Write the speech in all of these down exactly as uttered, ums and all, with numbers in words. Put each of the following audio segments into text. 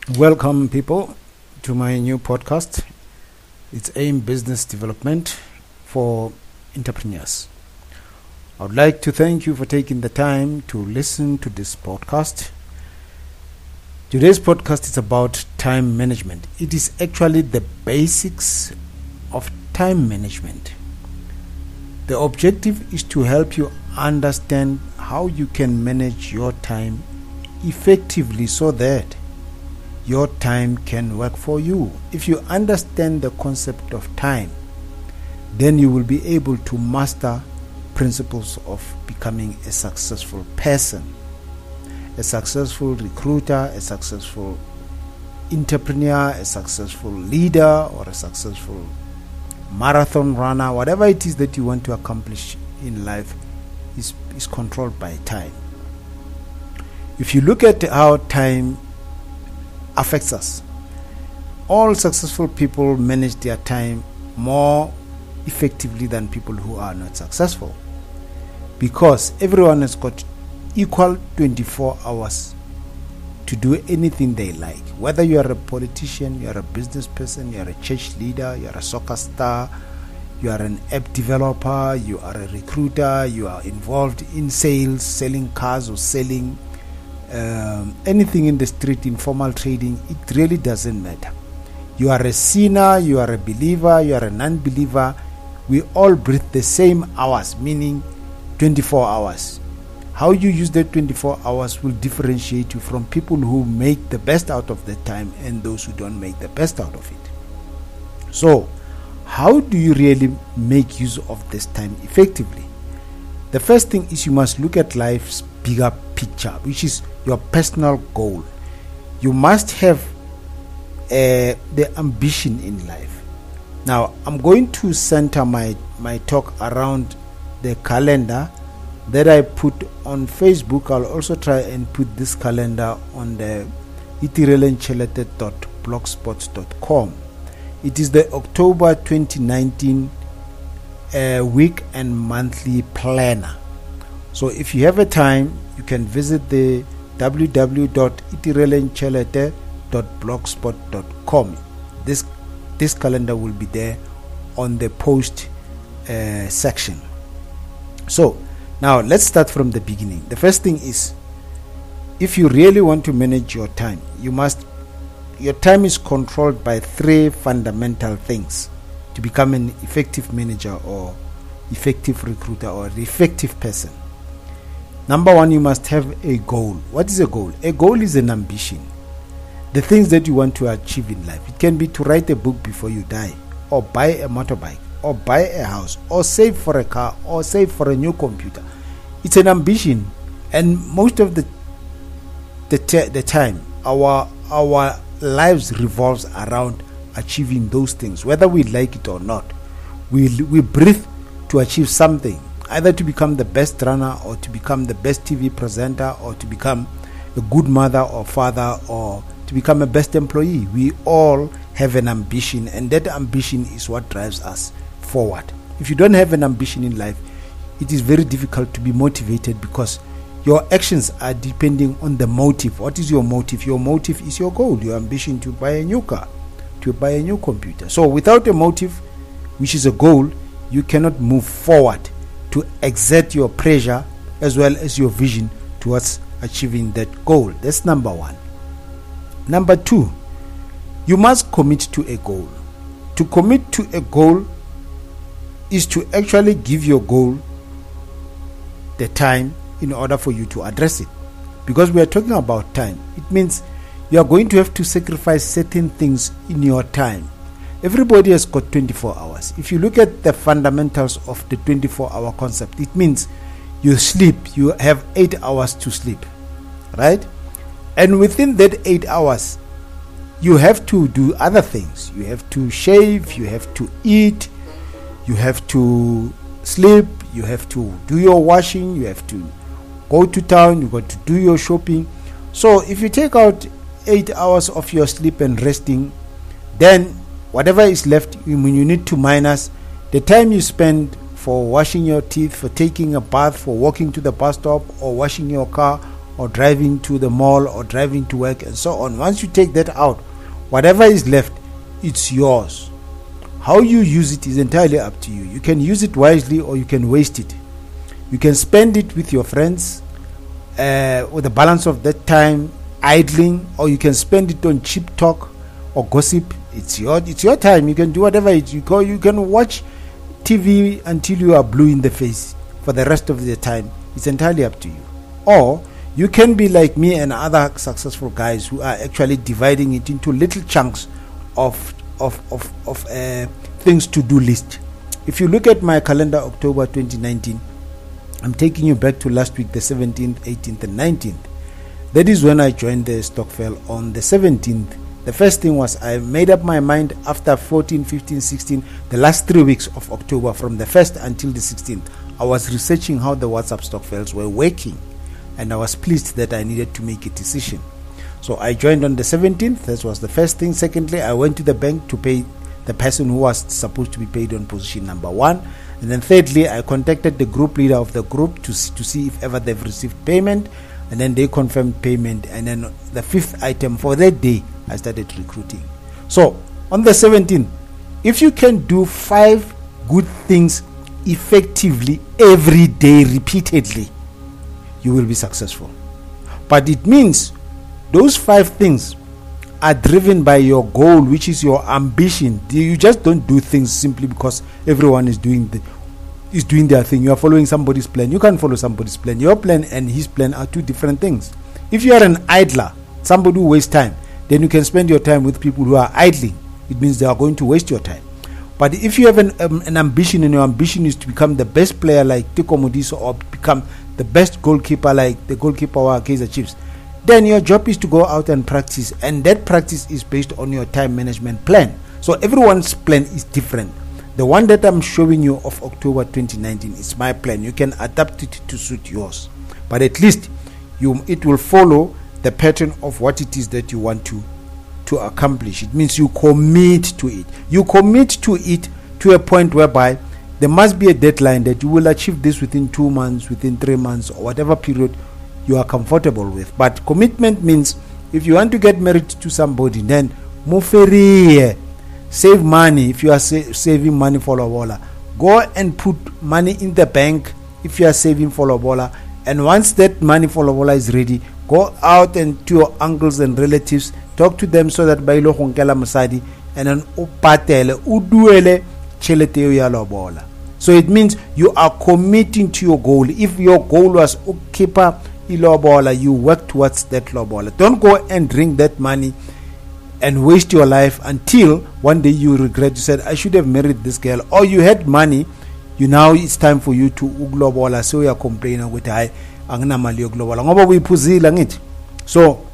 Welcome, people, to my new podcast. It's AIM Business Development for Entrepreneurs. I would like to thank you for taking the time to listen to this podcast. Today's podcast is about time management. It is actually the basics of time management. The objective is to help you understand how you can manage your time effectively so that your time can work for you. If you understand the concept of time, then you will be able to master principles of becoming a successful person, a successful recruiter, a successful entrepreneur, a successful leader, or a successful marathon runner. Whatever it is that you want to accomplish in life is, is controlled by time. If you look at how time affects us, all successful people manage their time more effectively than people who are not successful, because everyone has got equal twenty-four hours to do anything they like. Whether you are a politician, you are a business person, you are a church leader, you are a soccer star, you are an app developer, you are a recruiter, you are involved in sales, selling cars or selling Um, anything in the street, informal trading, it really doesn't matter. You are a sinner, you are a believer, you are a non-believer. We all breathe the same hours, meaning twenty-four hours. How you use that twenty-four hours will differentiate you from people who make the best out of the time and those who don't make the best out of it. So, how do you really make use of this time effectively? The first thing is you must look at life's bigger picture, which is your personal goal. You must have uh, the ambition in life. Now, I'm going to center my, my talk around the calendar that I put on Facebook. I'll also try and put this calendar on the itirelentshelete dot blogspot dot com. It is the October twenty nineteen uh, week and monthly planner. So if you have a time, you can visit the w w w dot itirelentshelete dot blogspot dot com. This this calendar will be there on the post uh, section. So now let's start from the beginning. The first thing is, if you really want to manage your time, you must your time is controlled by three fundamental things to become an effective manager or effective recruiter or an effective person. Number one, you must have a goal. What is a goal? A goal is an ambition. The things that you want to achieve in life. It can be to write a book before you die, or buy a motorbike, or buy a house, or save for a car, or save for a new computer. It's an ambition, and most of the the, t- the time, our our lives revolves around achieving those things, whether we like it or not. We we breathe to achieve something, either to become the best runner, or to become the best T V presenter, or to become a good mother or father, or to become a best employee. We all have an ambition, and that ambition is what drives us forward. If you don't have an ambition in life, it is very difficult to be motivated, because your actions are depending on the motive. What is your motive? Your motive is your goal, your ambition to buy a new car, to buy a new computer. So without a motive, which is a goal, you cannot move forward to exert your pressure as well as your vision towards achieving that goal. That's number one. Number two, you must commit to a goal. To commit to a goal is to actually give your goal the time in order for you to address it. Because we are talking about time, it means you are going to have to sacrifice certain things in your time. Everybody has got twenty-four hours. If you look at the fundamentals of the twenty-four hour concept, it means you sleep, you have eight hours to sleep, right? And within that eight hours, you have to do other things. You have to shave, you have to eat, you have to sleep, you have to do your washing, you have to go to town, you got to do your shopping. So if you take out eight hours of your sleep and resting, then whatever is left, when you need to minus the time you spend for washing your teeth, for taking a bath, for walking to the bus stop, or washing your car, or driving to the mall or driving to work and so on. Once you take that out, whatever is left, it's yours. How you use it is entirely up to you. You can use it wisely or you can waste it. You can spend it with your friends uh, with the balance of that time idling, or you can spend it on cheap talk or gossip. It's your it's your time. You can do whatever it, you go. You can watch T V until you are blue in the face for the rest of the time. It's entirely up to you. Or you can be like me and other successful guys who are actually dividing it into little chunks of of of, of uh, things to do list. If you look at my calendar, October twenty nineteen, I'm taking you back to last week, the seventeenth, eighteenth and nineteenth. That is when I joined the Stokvel on the seventeenth. The first thing was I made up my mind after fourteen, fifteen, sixteen, the last three weeks of October, from the first until the sixteenth. I was researching how the WhatsApp Stokvels were working, and I was pleased that I needed to make a decision. So I joined on the seventeenth. That was the first thing. Secondly, I went to the bank to pay the person who was supposed to be paid on position number one. And then thirdly, I contacted the group leader of the group to, to see if ever they've received payment. And then they confirmed payment. And then the fifth item for that day, I started recruiting. So on the seventeenth, if you can do five good things effectively every day, repeatedly, you will be successful. But it means those five things are driven by your goal, which is your ambition. You just don't do things simply because everyone is doing the is doing their thing. You are following somebody's plan. You can't follow somebody's plan. Your plan and his plan are two different things. If you are an idler, somebody who wastes time, then you can spend your time with people who are idling. It means they are going to waste your time. But if you have an, um, an ambition, and your ambition is to become the best player like Teko Modiso, or become the best goalkeeper like the goalkeeper of Kaizer Chiefs, then your job is to go out and practice, and that practice is based on your time management plan. So everyone's plan is different. The one that I'm showing you of October twenty nineteen is my plan. You can adapt it to suit yours, but at least you it will follow the pattern of what it is that you want to to accomplish. It means you commit to it. You commit to it to a point whereby there must be a deadline that you will achieve this within two months, within three months, or whatever period you are comfortable with. But commitment means if you want to get married to somebody, then muferi, save money. If you are sa- saving money for Lobola, go and put money in the bank if you are saving for Lobola. And once that money for Lobola is ready, go out and to your uncles and relatives, talk to them so that by lo honkela musadi, and then upatele uduele chelete ya Lobola. So it means you are committing to your goal. If your goal was ukipa ilobola, you work towards that lobola. Don't go and drink that money and waste your life until one day you regret. You said, I should have married this girl. Or you had money, you now it's time for you to uglobola. So you are complaining with I angna mali uglobola. Ngoba we puzila ngit. So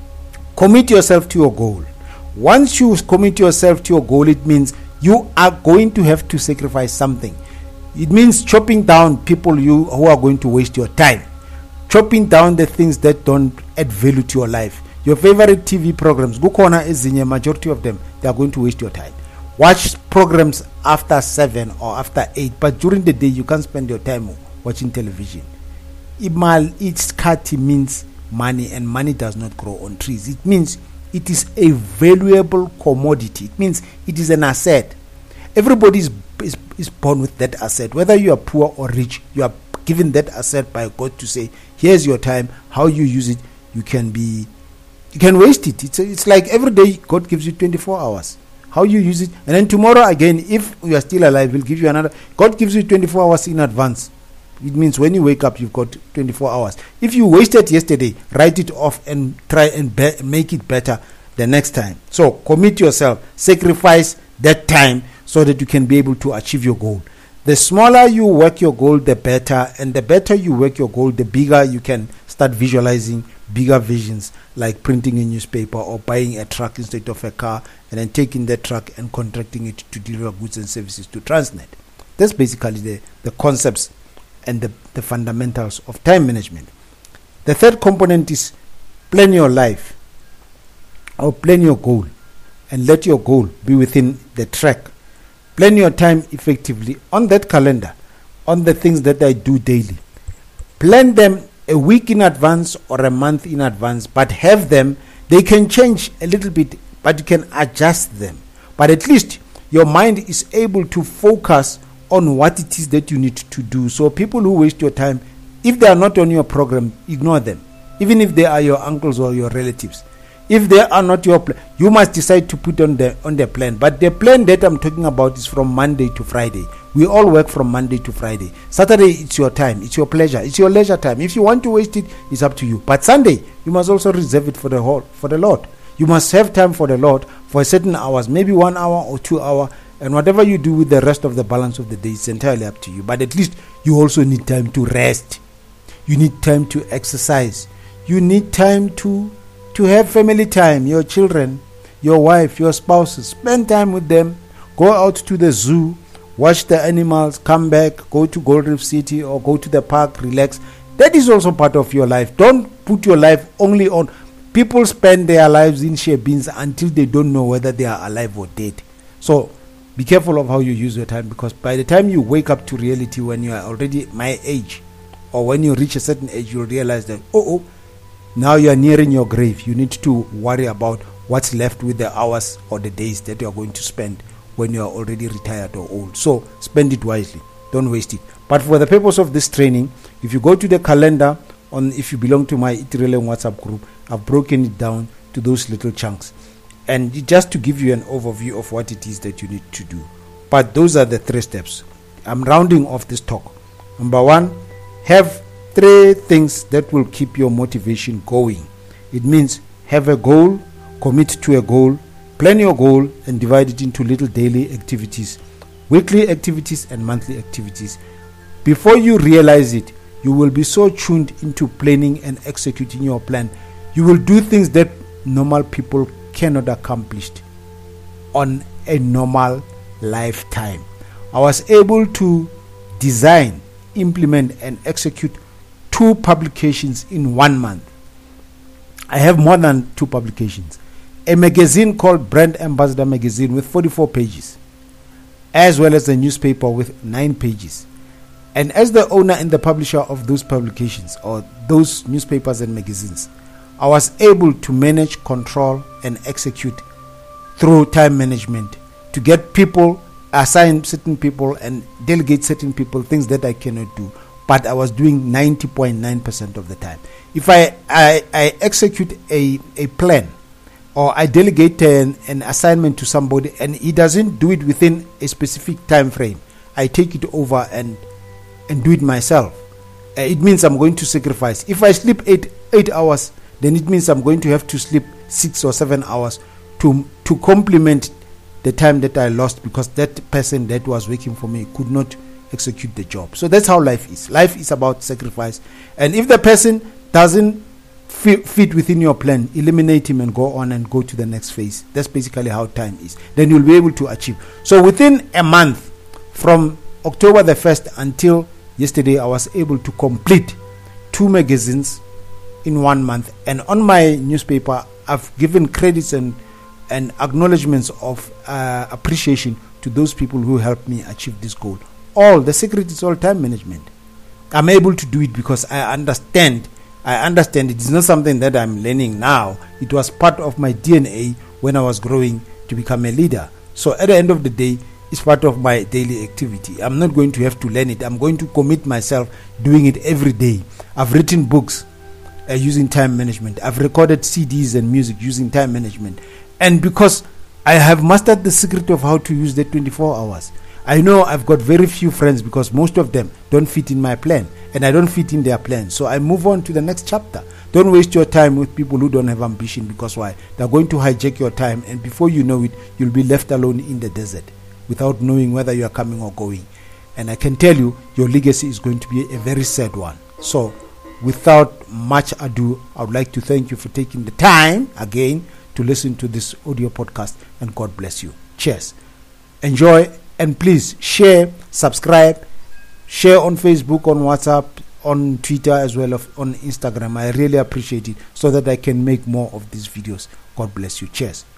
commit yourself to your goal. Once you commit yourself to your goal, it means you are going to have to sacrifice something. It means chopping down people you who are going to waste your time. Chopping down the things that don't add value to your life. Your favorite T V programs, Gukona is in a majority of them, they are going to waste your time. Watch programs after seven or after eight, but during the day you can't spend your time watching television. Imal, each kati means money, and money does not grow on trees. It means it is a valuable commodity. It means it is an asset. Everybody is, is, is born with that asset. Whether you are poor or rich, you are given that asset by God to say, here's your time. How you use it, you can be, you can waste it. It's it's like every day God gives you twenty-four hours. How you use it, and then tomorrow again, if you are still alive, He'll give you another. God gives you twenty-four hours in advance. It means when you wake up, you've got twenty-four hours. If you wasted yesterday, write it off and try and be- make it better the next time. So commit yourself, sacrifice that time so that you can be able to achieve your goal. The smaller you work your goal, the better. And the better you work your goal, the bigger you can start visualizing bigger visions, like printing a newspaper or buying a truck instead of a car, and then taking that truck and contracting it to deliver goods and services to Transnet. That's basically the, the concepts and the, the fundamentals of time management. The third component is plan your life, or plan your goal, and let your goal be within the track. Plan your time effectively on that calendar, on the things that I do daily. Plan them a week in advance or a month in advance, but have them. They can change a little bit, but you can adjust them. But at least your mind is able to focus on what it is that you need to do. So people who waste your time, if they are not on your program, ignore them. Even if they are your uncles or your relatives. If they are not your plan, you must decide to put on the on the plan. But the plan that I'm talking about is from Monday to Friday. We all work from Monday to Friday. Saturday, it's your time. It's your pleasure. It's your leisure time. If you want to waste it, it's up to you. But Sunday, you must also reserve it for the whole, for the Lord. You must have time for the Lord for certain hours, maybe one hour or two hours. And whatever you do with the rest of the balance of the day, it's entirely up to you. But at least you also need time to rest. You need time to exercise. You need time to to have family time. Your children, your wife, your spouses, spend time with them. Go out to the zoo, watch the animals, come back, go to Gold Reef City or go to the park, relax. That is also part of your life. Don't put your life only on. People spend their lives in share bins until they don't know whether they are alive or dead. So be careful of how you use your time, because by the time you wake up to reality, when you are already my age, or when you reach a certain age, you'll realize that, oh, oh, now you are nearing your grave. You need to worry about what's left with the hours or the days that you are going to spend when you are already retired or old. So spend it wisely. Don't waste it. But for the purpose of this training, if you go to the calendar, on if you belong to my Itirele WhatsApp group, I've broken it down to those little chunks. And just to give you an overview of what it is that you need to do. But those are the three steps. I'm rounding off this talk. Number one, have three things that will keep your motivation going. It means have a goal, commit to a goal, plan your goal, and divide it into little daily activities, weekly activities, and monthly activities. Before you realize it, you will be so tuned into planning and executing your plan. You will do things that normal people cannot accomplish on a normal lifetime. I was able to design, implement, and execute two publications in one month. I have more than two publications. A magazine called Brand Ambassador Magazine with forty-four pages, as well as a newspaper with nine pages. And as the owner and the publisher of those publications, or those newspapers and magazines, I was able to manage, control, and execute through time management to get people, assign certain people, and delegate certain people things that I cannot do. But I was doing ninety point nine percent of the time. If I, I, I execute a, a plan, or I delegate an, an assignment to somebody and he doesn't do it within a specific time frame, I take it over and and do it myself. Uh, it means I'm going to sacrifice. If I sleep eight eight hours, then it means I'm going to have to sleep six or seven hours to to complement the time that I lost, because that person that was working for me could not execute the job. So that's how life is. Life is about sacrifice. And if the person doesn't fit, fit within your plan, eliminate him and go on and go to the next phase. That's basically how time is. Then you'll be able to achieve. So within a month, from October the first until yesterday, I was able to complete two magazines in one month. And on my newspaper, I've given credits and and acknowledgements of uh, appreciation to those people who helped me achieve this goal. All the secret is all time management. I'm able to do it because I understand. I understand it is not something that I'm learning now. It was part of my D N A when I was growing to become a leader. So at the end of the day, it's part of my daily activity. I'm not going to have to learn it. I'm going to commit myself doing it every day. I've written books uh, using time management. I've recorded C Ds and music using time management. And because I have mastered the secret of how to use the twenty-four hours, I know I've got very few friends because most of them don't fit in my plan and I don't fit in their plan. So I move on to the next chapter. Don't waste your time with people who don't have ambition, because why? They're going to hijack your time, and before you know it, you'll be left alone in the desert without knowing whether you are coming or going. And I can tell you, your legacy is going to be a very sad one. So without much ado, I would like to thank you for taking the time again to listen to this audio podcast, and God bless you. Cheers. Enjoy, and please share, subscribe, share on Facebook, on WhatsApp, on Twitter, as well as on Instagram. I really appreciate it, so that I can make more of these videos. God bless you. Cheers.